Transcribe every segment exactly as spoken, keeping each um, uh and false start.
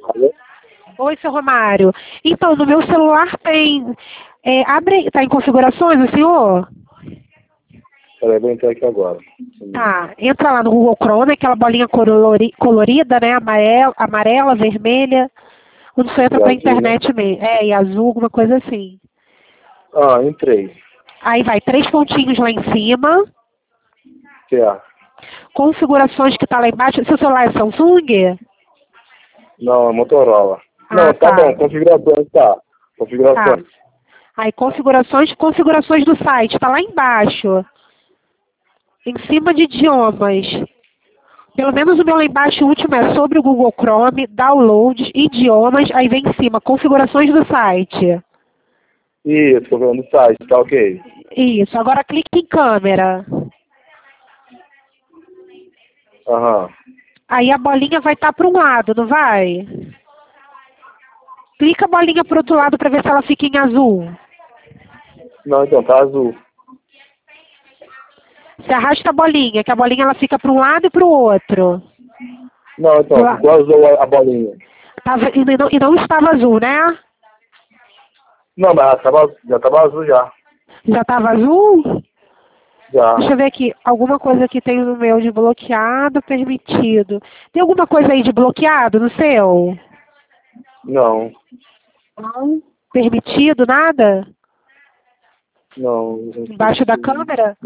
Alô? Oi, seu Romário. Então, no meu celular tem... É, abre... Tá em configurações, o senhor? Peraí, vou entrar aqui agora. Tá. Entra lá no Google Chrome, aquela bolinha colori... colorida, né? Amarela, amarela, vermelha. Quando você entra E pra azul, né? internet mesmo. É, e azul, alguma coisa assim. Ah, entrei. Aí vai três pontinhos lá em cima. Certo. Configurações que tá lá embaixo. Seu celular é Samsung? Não, é Motorola. Ah, Não, tá bom. tá. Configurações, tá. Tá. Configurações. Aí configurações, configurações do site, tá lá embaixo. Em cima de idiomas. Pelo menos o meu lá embaixo, o último é sobre o Google Chrome, downloads, idiomas, aí vem em cima, configurações do site. Isso, configurando o site, tá ok. Isso, agora clique em câmera. Aham. Aí a bolinha vai estar para um lado, não vai? Clica a bolinha para o outro lado para ver se ela fica em azul. Não, então, tá azul. Você arrasta a bolinha, que a bolinha ela fica para um lado e para o outro. Não, Do então, la- ficou azul a, a bolinha. Tava, e, não, e não estava azul, né? Não, mas já tava, já tava azul já. Já estava azul? Já. Deixa eu ver aqui. Alguma coisa que tem no meu de bloqueado, permitido. Tem alguma coisa aí de bloqueado no seu? Não. Não. Permitido, nada? Não. Embaixo da câmera?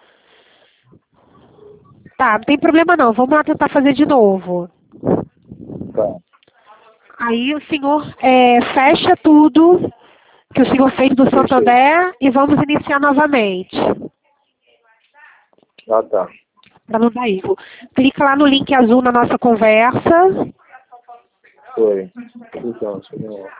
Tá, não tem problema não. Vamos lá tentar fazer de novo. Tá. Aí o senhor é, fecha tudo que o senhor fez do Fechei. Santander e vamos iniciar novamente. Ah, tá. Para não dar erro. Clica lá no link azul na nossa conversa. Foi. Então, deixa eu ver lá.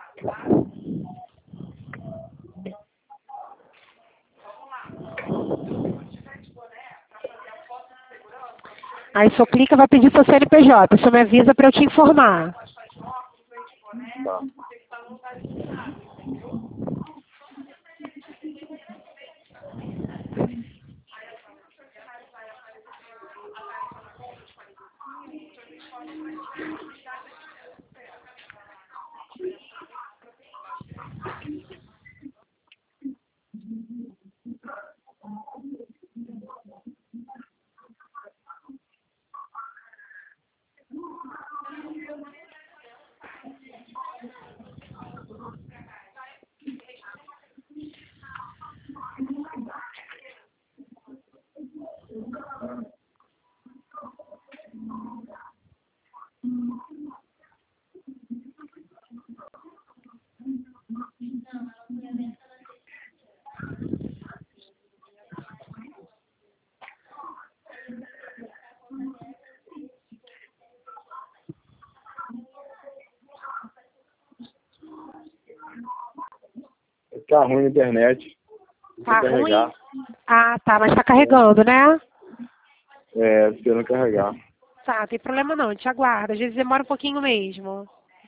Aí o senhor clica e vai pedir seu C N P J. O senhor me avisa para eu te informar. Tá. Tá ruim a internet. Deixa eu Tá carregar. ruim? Ah, tá, mas tá carregando, né? É, esperando carregar. Tá, não tem problema não, a gente aguarda. Às vezes demora um pouquinho mesmo.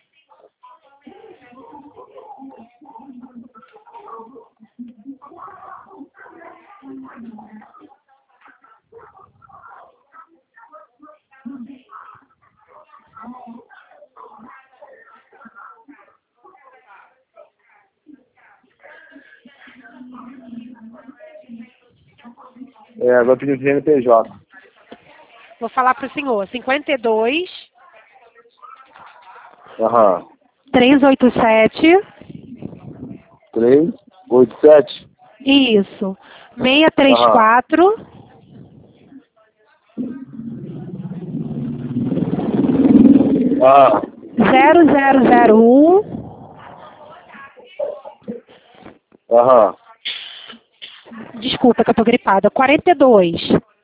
É, agora pedindo C N P J. Vou falar pro senhor. cinquenta e dois, Aham. trezentos e oitenta e sete. Três, oito, sete. Isso. seiscentos e trinta e Aham. quatro. Ah, zero zero zero um. aham. Desculpa que eu tô gripada. quarenta e dois.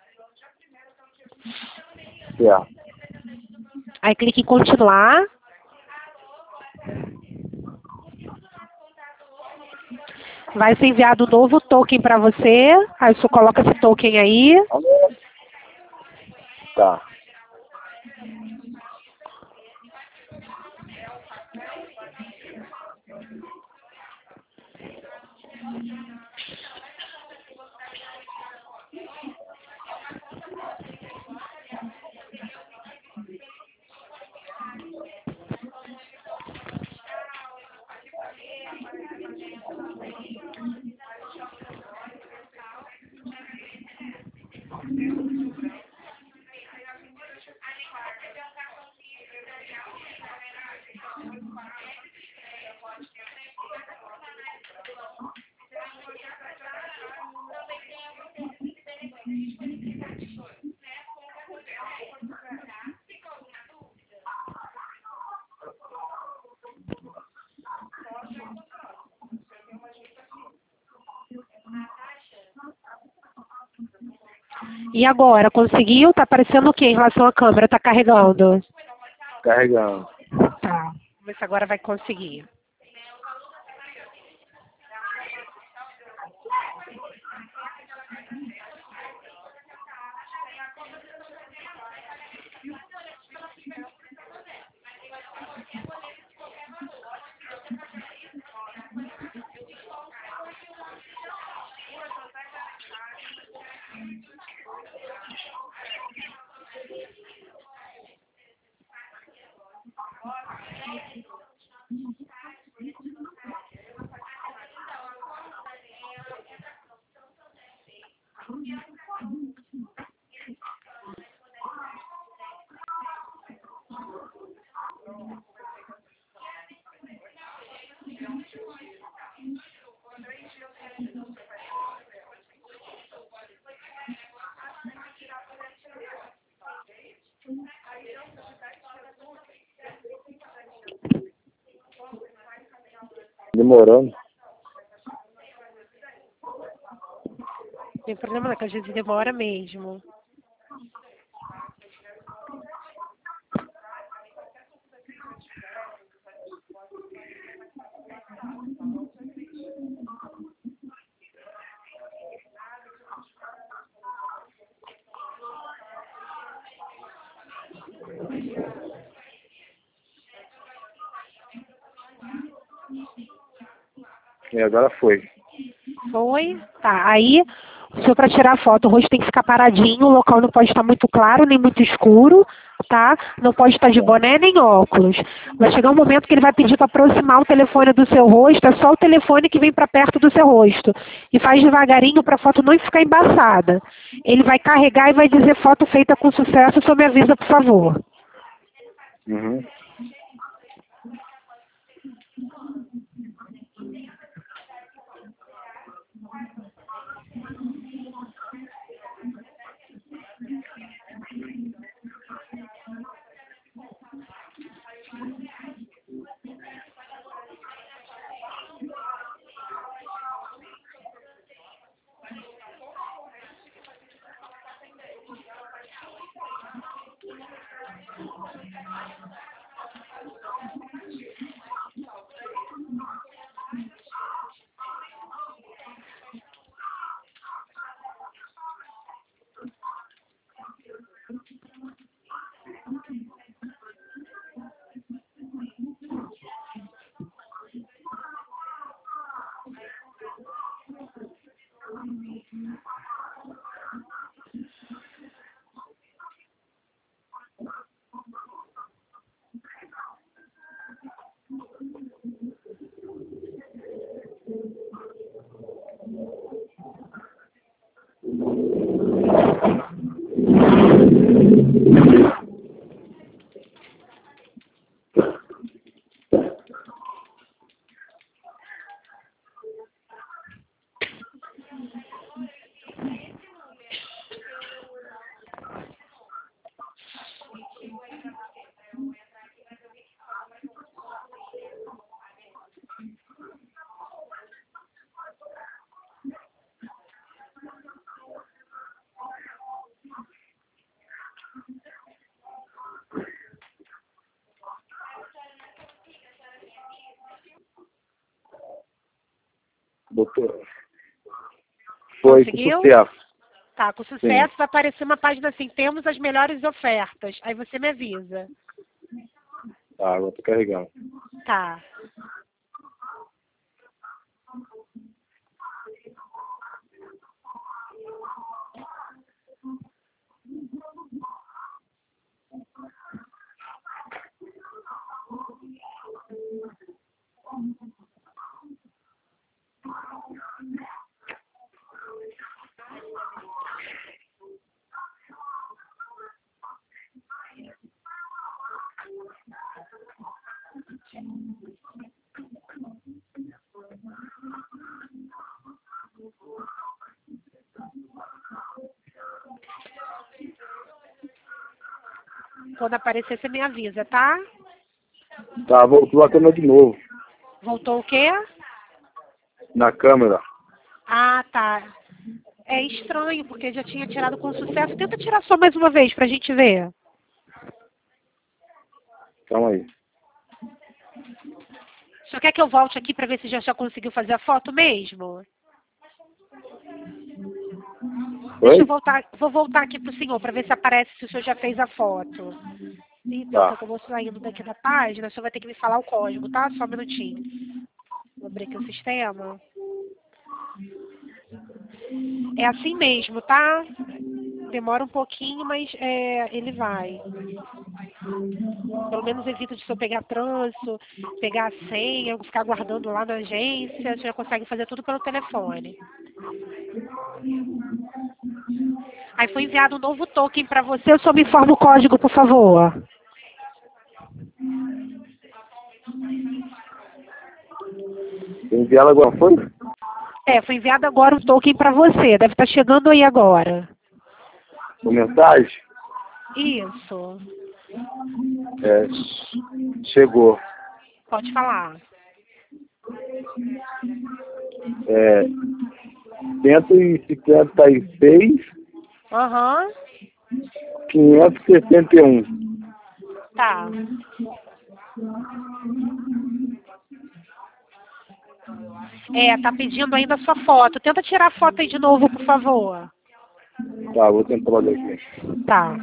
Certo. Aí clique em continuar. Vai ser enviado um novo token para você. Aí você coloca esse token aí. Tá. E agora, conseguiu? Tá aparecendo o que em relação à câmera? Tá carregando? Carregando. Tá. Vamos ver se agora vai conseguir. Demorando. Tem problema não, que às vezes demora mesmo. E agora foi. Foi? Tá. Aí, o senhor para tirar a foto, o rosto tem que ficar paradinho, o local não pode estar muito claro nem muito escuro, tá? Não pode estar de boné nem óculos. Vai chegar um momento que ele vai pedir para aproximar o telefone do seu rosto, é só o telefone que vem para perto do seu rosto. E faz devagarinho para a foto não ficar embaçada. Ele vai carregar e vai dizer foto feita com sucesso, o senhor me avisa, por favor. Uhum. Doutor. Foi com Conseguiu? sucesso. Tá, com sucesso Sim. vai aparecer uma página assim, temos as melhores ofertas. Aí você me avisa. Tá, agora tô carregando. Tá. Quando aparecer, você me avisa, tá? Tá, voltou a câmera de novo. Voltou o quê? Na câmera. Ah, tá. É estranho, porque já tinha tirado com sucesso. Tenta tirar só mais uma vez pra gente ver. Calma aí. Só quer que eu volte aqui pra ver se já, já conseguiu fazer a foto mesmo? Deixa eu Oi? voltar. Vou voltar aqui pro senhor pra ver se aparece se o senhor já fez a foto. Então, Tá. que eu vou saindo daqui da página, o senhor vai ter que me falar o código, tá? Só um minutinho. Vou abrir aqui o sistema. É assim mesmo, tá? Demora um pouquinho, mas é, ele vai. Pelo menos evita de se eu pegar trânsito, pegar a senha, ficar guardando lá na agência. Você já consegue fazer tudo pelo telefone. Aí foi enviado um novo token para você. Eu só me informa o código, por favor. Enviar agora foi? É, foi enviado agora um token para você. Deve estar chegando aí agora. Por mensagem? Isso. É, chegou. Pode falar. É, cento e cinquenta e seis, Aham. quinhentos e sessenta e um. Tá. É, tá pedindo ainda a sua foto. Tenta tirar a foto aí de novo, por favor. Tá, vou tentar olhar aqui. Tá.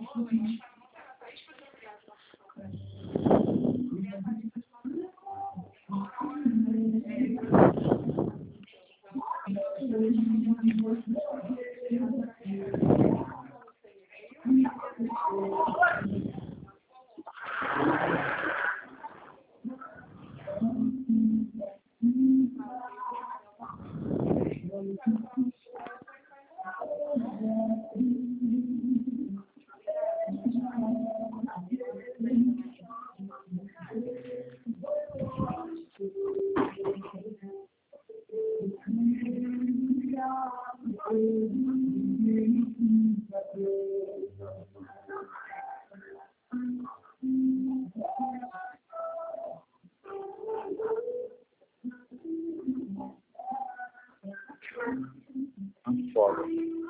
Foda.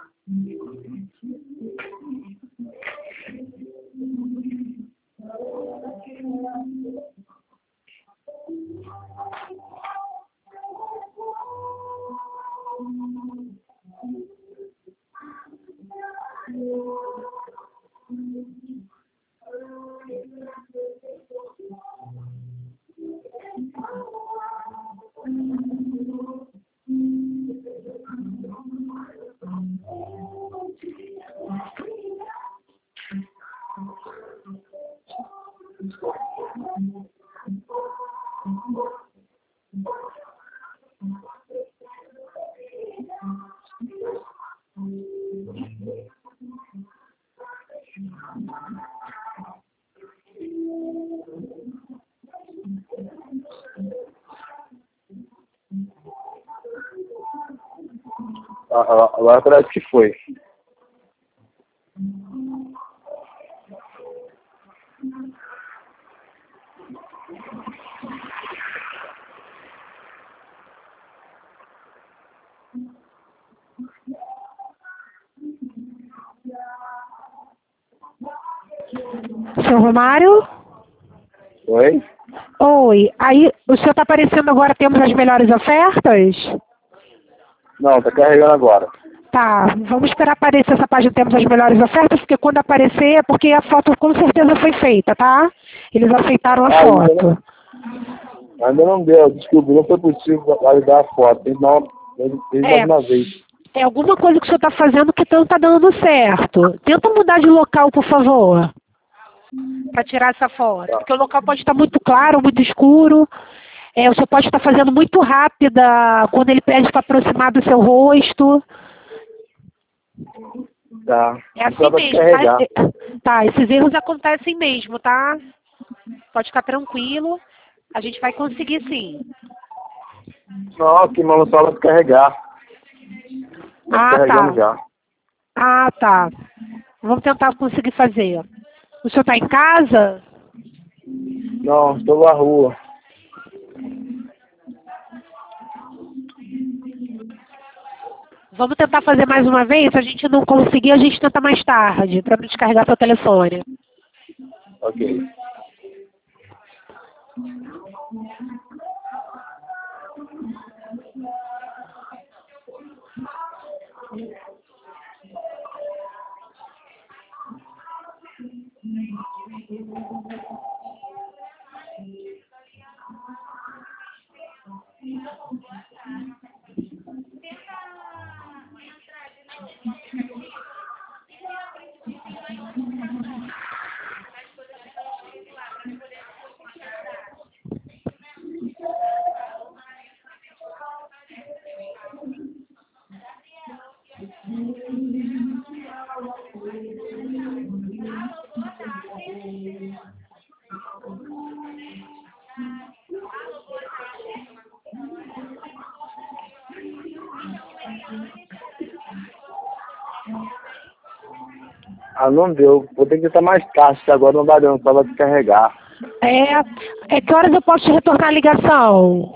Ah, agora parece que foi. Seu Romário? Oi? Oi. Aí, o senhor tá aparecendo agora, temos as melhores ofertas? Não, tá carregando agora. Tá, vamos esperar aparecer essa página, temos as melhores ofertas, porque quando aparecer é porque a foto com certeza foi feita, tá? Eles aceitaram a Ah, ainda foto. não, ainda não deu. Descobri, não foi possível validar a foto. Tem que dar uma, tem que dar É, uma vez. é alguma coisa que o senhor está fazendo que não está dando certo. Tenta mudar de local, por favor, para tirar essa foto. Tá. Porque o local pode estar muito claro, muito escuro. É, o senhor pode estar fazendo muito rápida quando ele pede para aproximar do seu rosto. Tá. É assim Só pra mesmo, carregar. tá? Tá, esses erros acontecem mesmo, tá? Pode ficar tranquilo. A gente vai conseguir sim. Não, que mano só vai carregar. Tá Ah, carregando tá. já. Ah, tá. Vamos tentar conseguir fazer. O senhor está em casa? Não, estou na rua. Vamos tentar fazer mais uma vez? Se a gente não conseguir, a gente tenta mais tarde, para não descarregar seu telefone. Ok. Ah, não deu. Vou ter que tentar mais tarde, que agora não vai dando para descarregar. É, é que horas eu posso te retornar a ligação?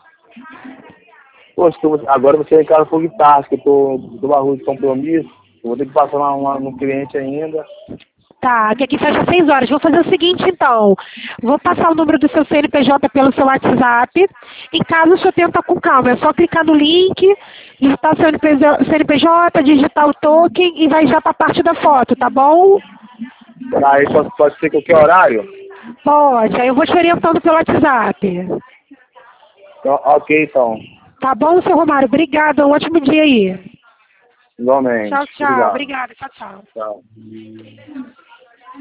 Poxa, tô- agora você em casa um pouco de tarde, que eu tô do barulho de compromisso. Eu vou ter que passar uma, uma, no cliente ainda. Tá, que aqui fecha seis horas. Vou fazer o seguinte, então. Vou passar o número do seu C N P J pelo seu WhatsApp. Em caso o senhor tenta com calma, é só clicar no link, digitar o seu C N P J, digitar o token e vai já para a parte da foto, tá bom? Aí pode, pode ser qualquer horário? Pode, aí eu vou te orientando pelo WhatsApp. Então, ok, então. Tá bom, seu Romário? Obrigada, um ótimo dia aí. Igualmente. Tchau, tchau. Obrigado. Obrigada, tchau, tchau. Tchau.